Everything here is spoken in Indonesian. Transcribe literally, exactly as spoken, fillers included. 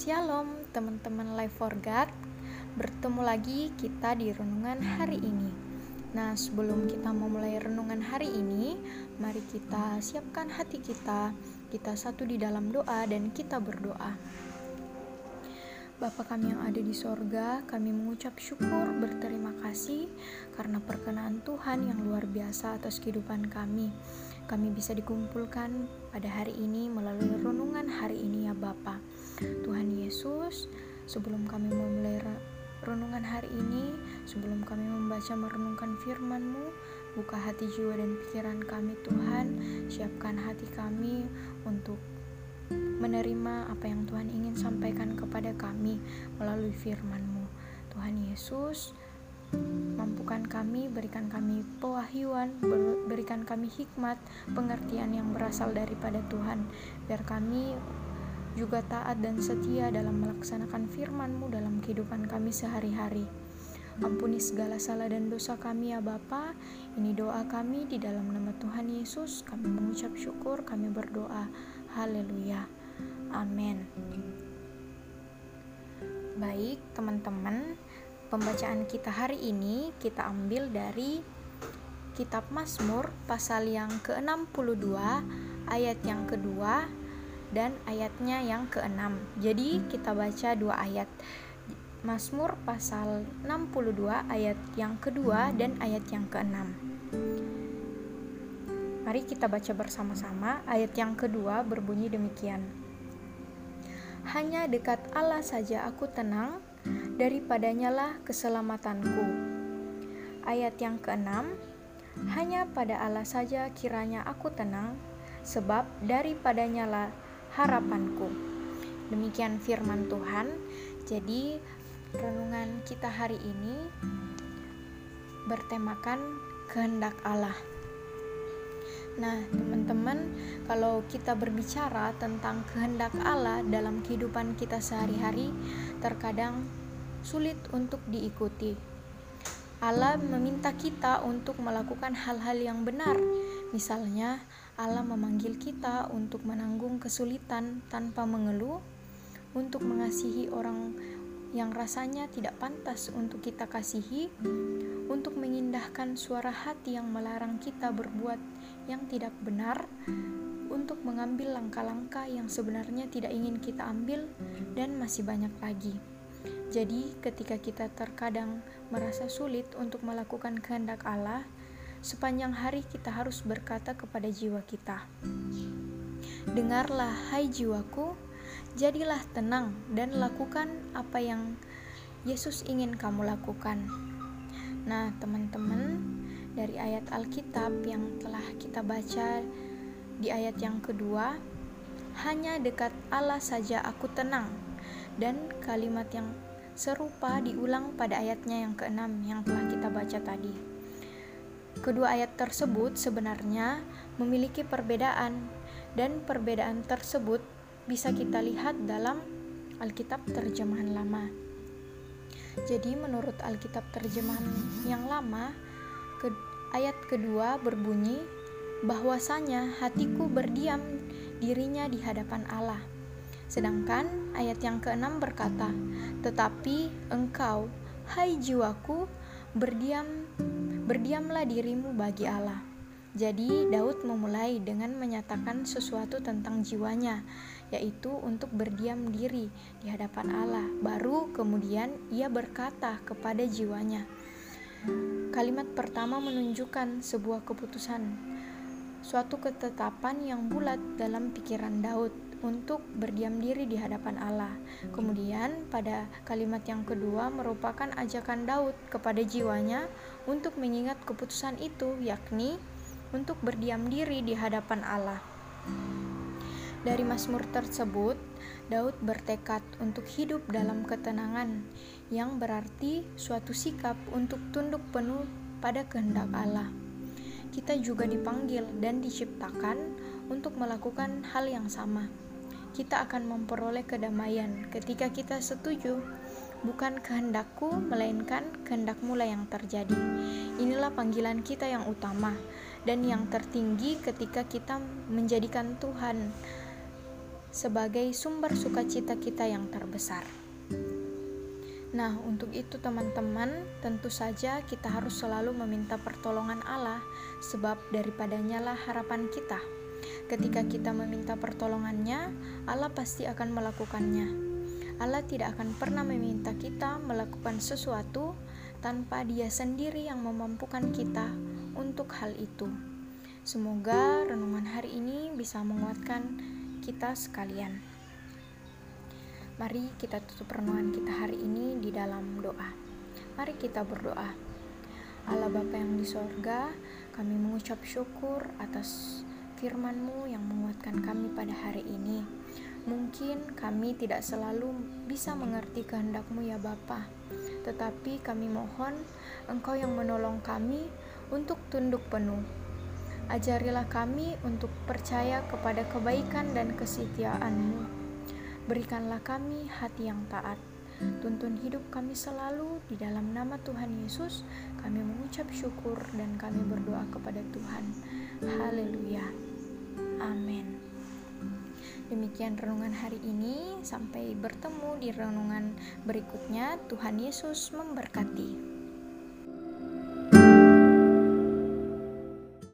Shalom teman-teman Life for God. Bertemu lagi kita di renungan hari ini. Nah, sebelum kita memulai renungan hari ini, mari kita siapkan hati kita. Kita satu di dalam doa dan kita berdoa. Bapa kami yang ada di sorga, kami mengucap syukur berterima kasih karena perkenan Tuhan yang luar biasa atas kehidupan kami. Kami bisa dikumpulkan pada hari ini melalui renungan hari ini ya Bapa. Tuhan Yesus, sebelum kami memulai renungan hari ini, sebelum kami membaca merenungkan firman-Mu, buka hati jiwa dan pikiran kami Tuhan, siapkan hati kami untuk menerima apa yang Tuhan ingin sampaikan kepada kami melalui firman-Mu. Tuhan Yesus, mampukan kami, berikan kami pewahyuan, berikan kami hikmat, pengertian yang berasal daripada Tuhan, biar kami juga taat dan setia dalam melaksanakan firman-Mu dalam kehidupan kami sehari-hari. Ampuni segala salah dan dosa kami ya Bapa. Ini doa kami di dalam nama Tuhan Yesus. Kami mengucap syukur, kami berdoa. Haleluya. Amin. Baik teman-teman, pembacaan kita hari ini kita ambil dari kitab Mazmur pasal yang ke enam puluh dua ayat yang kedua dan ayatnya yang keenam. Jadi kita baca dua ayat. Mazmur pasal enam puluh dua ayat yang kedua dan ayat yang keenam. Mari kita baca bersama-sama. Ayat yang kedua berbunyi demikian. Hanya dekat Allah saja aku tenang, daripadanya lah keselamatanku. Ayat yang keenam. Hanya pada Allah saja kiranya aku tenang, sebab daripadanya lah harapanku. Demikian firman Tuhan. Jadi renungan kita hari ini bertemakan kehendak Allah. Nah, teman-teman, kalau kita berbicara tentang kehendak Allah dalam kehidupan kita sehari-hari, terkadang sulit untuk diikuti. Allah meminta kita untuk melakukan hal-hal yang benar. Misalnya, Allah memanggil kita untuk menanggung kesulitan tanpa mengeluh, untuk mengasihi orang yang rasanya tidak pantas untuk kita kasihi, untuk mengindahkan suara hati yang melarang kita berbuat yang tidak benar, untuk mengambil langkah-langkah yang sebenarnya tidak ingin kita ambil, dan masih banyak lagi. Jadi, ketika kita terkadang merasa sulit untuk melakukan kehendak Allah, sepanjang hari kita harus berkata kepada jiwa kita, "Dengarlah, hai jiwaku, jadilah tenang dan lakukan apa yang Yesus ingin kamu lakukan." Nah, teman-teman, dari ayat Alkitab yang telah kita baca di ayat yang kedua, hanya dekat Allah saja aku tenang, dan kalimat yang serupa diulang pada ayatnya yang keenam yang telah kita baca tadi. Kedua ayat tersebut sebenarnya memiliki perbedaan, dan perbedaan tersebut bisa kita lihat dalam Alkitab terjemahan lama. Jadi menurut Alkitab terjemahan yang lama, ke, ayat kedua berbunyi, bahwasanya hatiku berdiam dirinya di hadapan Allah. Sedangkan ayat yang keenam berkata, tetapi engkau, hai jiwaku, berdiam berdiamlah dirimu bagi Allah. Jadi Daud memulai dengan menyatakan sesuatu tentang jiwanya, yaitu untuk berdiam diri di hadapan Allah. Baru kemudian ia berkata kepada jiwanya. Kalimat pertama menunjukkan sebuah keputusan, suatu ketetapan yang bulat dalam pikiran Daud untuk berdiam diri di hadapan Allah. Kemudian pada kalimat yang kedua merupakan ajakan Daud kepada jiwanya untuk mengingat keputusan itu, yakni untuk berdiam diri di hadapan Allah. Dari Mazmur tersebut, Daud bertekad untuk hidup dalam ketenangan, yang berarti suatu sikap untuk tunduk penuh pada kehendak Allah. Kita juga dipanggil dan diciptakan untuk melakukan hal yang sama. Kita akan memperoleh kedamaian ketika kita setuju, bukan kehendakku, melainkan kehendak-Mu lah yang terjadi. Inilah panggilan kita yang utama dan yang tertinggi ketika kita menjadikan Tuhan sebagai sumber sukacita kita yang terbesar. Nah, untuk itu teman-teman, tentu saja kita harus selalu meminta pertolongan Allah, sebab daripadanya lah harapan kita. Ketika kita meminta pertolongannya, Allah pasti akan melakukannya. Allah tidak akan pernah meminta kita melakukan sesuatu tanpa Dia sendiri yang memampukan kita untuk hal itu. Semoga renungan hari ini bisa menguatkan kita sekalian. Mari kita tutup renungan kita hari ini di dalam doa. Mari kita berdoa. Allah Bapa yang di sorga, kami mengucap syukur atas firman-Mu yang menguatkan kami pada hari ini. Mungkin kami tidak selalu bisa mengerti kehendak-Mu ya Bapa, tetapi kami mohon Engkau yang menolong kami untuk tunduk penuh. Ajarilah kami untuk percaya kepada kebaikan dan kesetiaan-Mu. Berikanlah kami hati yang taat. Tuntun hidup kami selalu di dalam nama Tuhan Yesus. Kami mengucap syukur dan kami berdoa kepada Tuhan. Haleluya. Amin. Demikian renungan hari ini. Sampai bertemu di renungan berikutnya. Tuhan Yesus memberkati.